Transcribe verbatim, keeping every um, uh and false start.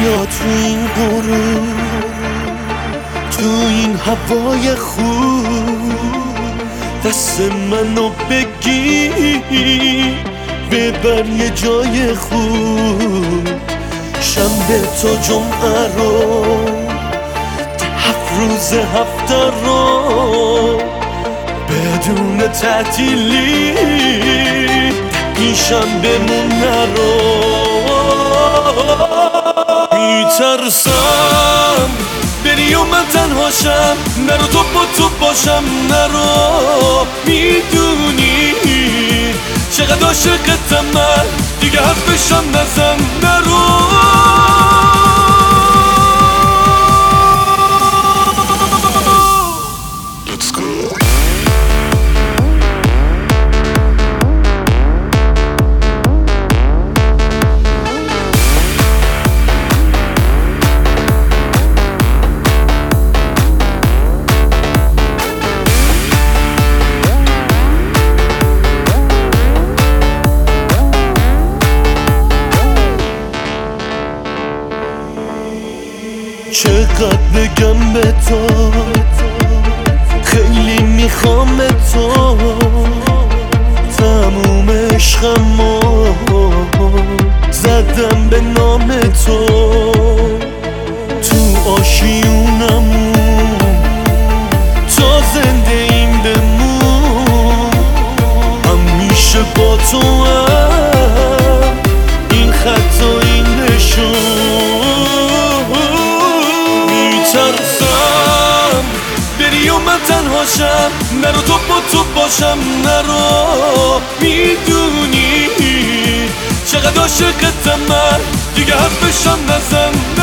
بیا تو این غروب، تو این هوای خوب، دست منو بگیر ببر یه جای خوب. شنبه تا جمعه رو، هفت روز هفته رو بدون تعطیلی این شنبه‌مون نرو. میترسم بری و من تنهاشم، نرو تو با تو باشم نرو. میدونی چقدر عاشقتم من، دیگه حرفشم نزن نرو. چقدر بگم به تو، خیلی میخوام تو، تموم عشقمو زدم به نام تو. تو آشیونمون تا زنده این بمون، همیشه با تو هم این خط و این نشون. میترسم بری و من تنهاشم، نرو تو با تو باشم نرو. میدونی چقدر عاشقتم من، دیگه حرفشم نزن